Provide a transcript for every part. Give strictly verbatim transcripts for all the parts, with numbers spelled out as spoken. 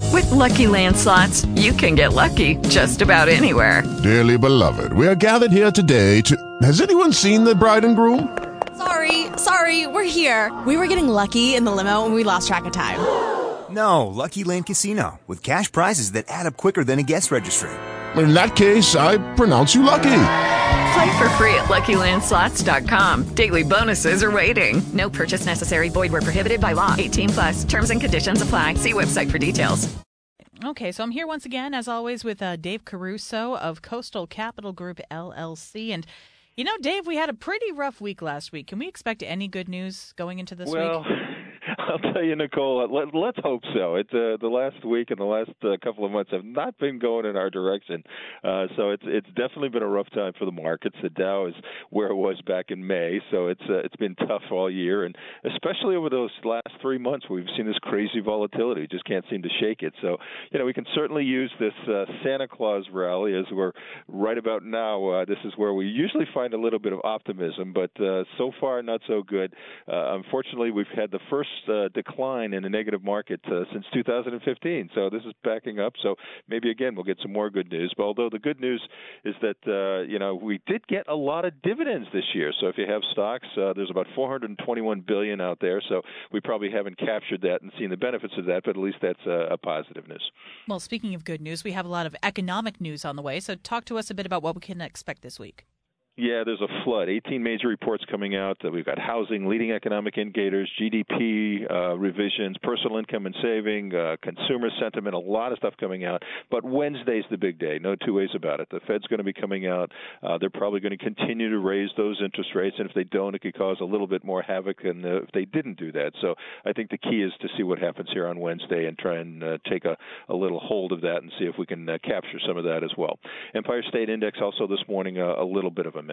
With Lucky Land Slots, you can get lucky just about anywhere. Dearly beloved, we are gathered here today to... Has anyone seen the bride and groom? Sorry, sorry, we're here. We were getting lucky in the limo and we lost track of time. No, Lucky Land Casino, with cash prizes that add up quicker than a guest registry. In that case, I pronounce you lucky. Play for free at Lucky Land Slots dot com. Daily bonuses are waiting. No purchase necessary. Void where prohibited by law. eighteen plus. Terms and conditions apply. See website for details. Okay, so I'm here once again, as always, with uh, Dave Caruso of Coastal Capital Group, L L C. And, you know, Dave, we had a pretty rough week last week. Can we expect any good news going into this well, week? I'll tell you, Nicole, let, let's hope so. It, uh, the last week and the last uh, couple of months have not been going in our direction. Uh, so it's it's definitely been a rough time for the markets. The Dow is where it was back in May, so it's uh, it's been tough all year. And especially over those last three months, we've seen this crazy volatility. We just can't seem to shake it. So, you know, we can certainly use this uh, Santa Claus rally as we're right about now. Uh, this is where we usually find a little bit of optimism, but uh, so far not so good. Uh, unfortunately, we've had the first uh, decline in a negative market uh, since two thousand fifteen. So this is backing up. So maybe, again, we'll get some more good news. But although the good news is that, uh, you know, we did get a lot of dividends this year. So if you have stocks, uh, there's about four hundred twenty-one billion dollars out there. So we probably haven't captured that and seen the benefits of that, but at least that's a, a positive news. Well, speaking of good news, we have a lot of economic news on the way. So talk to us a bit about what we can expect this week. Yeah, there's a flood. eighteen major reports coming out. Uh, we've got housing, leading economic indicators, G D P uh, revisions, personal income and saving, uh, consumer sentiment, a lot of stuff coming out. But Wednesday's the big day, no two ways about it. The Fed's going to be coming out. Uh, they're probably going to continue to raise those interest rates, and if they don't, it could cause a little bit more havoc than uh, if they didn't do that. So I think the key is to see what happens here on Wednesday and try and uh, take a, a little hold of that and see if we can uh, capture some of that as well. Empire State Index also this morning, uh, a little bit of a miss.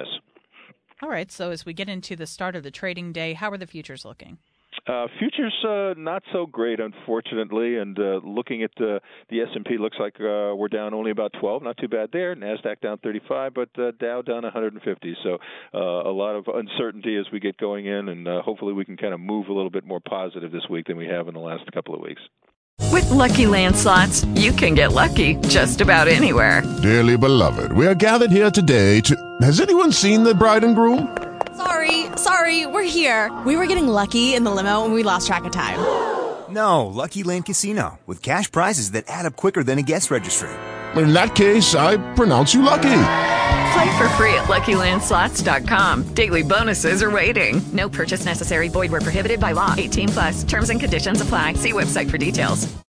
All right, so as we get into the start of the trading day, how are the futures looking? Uh, futures uh, not so great, unfortunately, and uh, looking at uh, the S and P, looks like uh, we're down only about twelve, not too bad there. NASDAQ down thirty-five, but uh, Dow down one hundred fifty. So uh, a lot of uncertainty as we get going in, and uh, hopefully we can kind of move a little bit more positive this week than we have in the last couple of weeks. With Lucky Land Slots, you can get lucky just about anywhere. Dearly beloved, we are gathered here today to... Has anyone seen the bride and groom? Sorry, sorry, we're here. We were getting lucky in the limo and we lost track of time. No, Lucky Land Casino, with cash prizes that add up quicker than a guest registry. In that case, I pronounce you lucky. Play for free at Lucky Land Slots dot com. Daily bonuses are waiting. No purchase necessary. Void where prohibited by law. eighteen plus. Terms and conditions apply. See website for details.